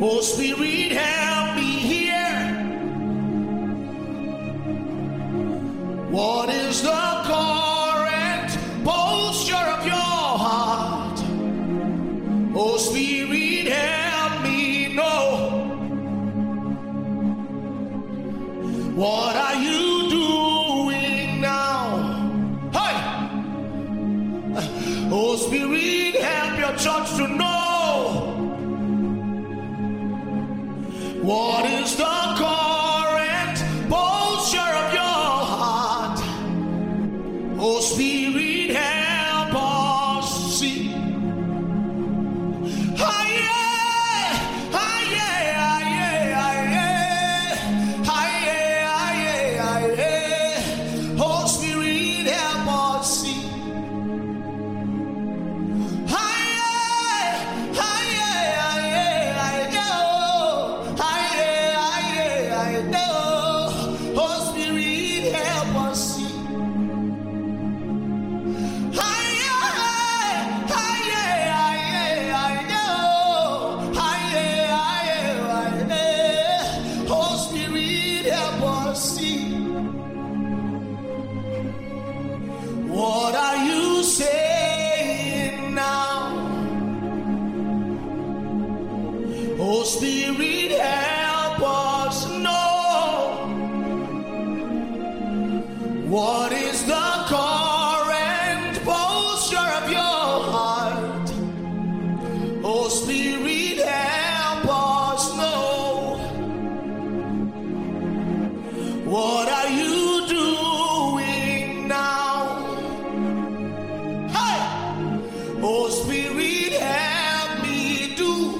Oh Spirit, help me here. What is the current posture of your heart? Oh Spirit, help me know. What are you doing now? Hey! Oh Spirit, help your church to know. What is the current posture of your heart? Oh Spirit, help us see. Oh Spirit, help us see. What are you saying now? Oh Spirit, help us know. What is the current posture of your heart? Oh Spirit, help us know. What are you doing now? Hey! Oh Spirit, help me do.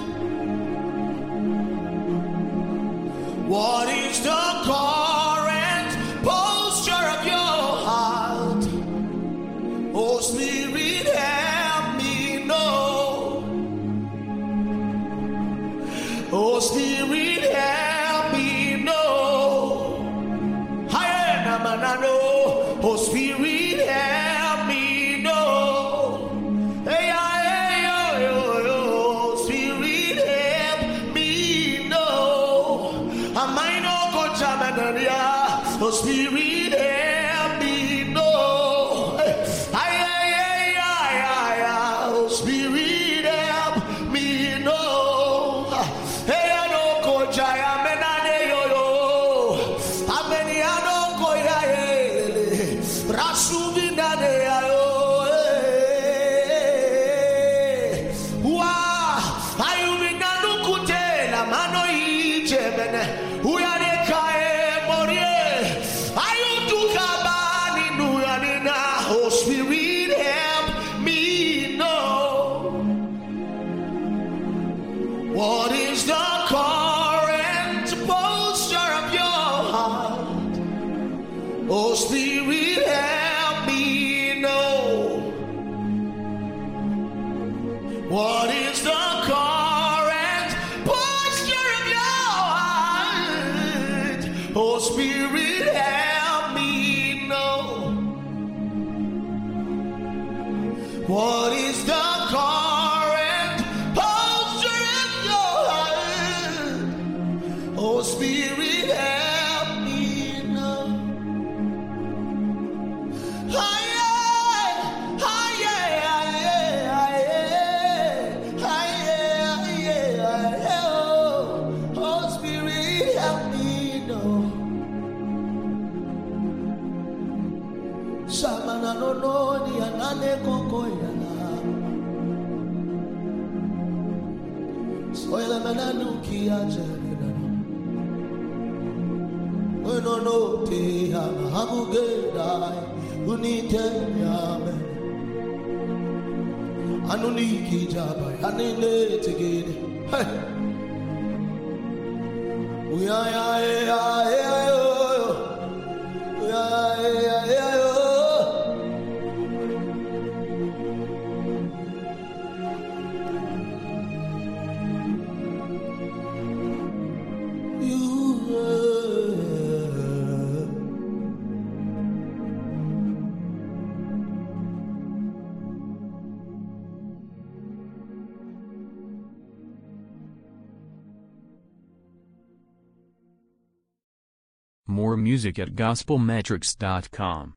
What is the current posture of your heart? Oh Spirit, help me know. Oh Spirit, help me know. Oh Spirit, help me know. Oh Spirit, help me know. Am I no coach? Oh Spirit, help me know. Oh Spirit, help me know. Hey, I no coach. I am an yo. Ameni ano koya rasuvina de ayo. Wa ayumina nukutela mano ichebene. Uyare kae morie. Ayutuka bani nuyanina. Oh Spirit, help me know. What is the current posture of your heart? Oh Spirit, help me know. What is the current posture of your heart? Oh Spirit, help me know. What is the current posture of your heart? Oh Spirit, help me know. Oh Spirit, help me know. Samana no no ni anane koko yana. Soila mananu ki ajerina. No no te hamuge dai unite yame. Anuniki jabai anine tegede. Hey. Uya ya ya ya yo. Uya ya ya yo. More music at gospelmetrics.com.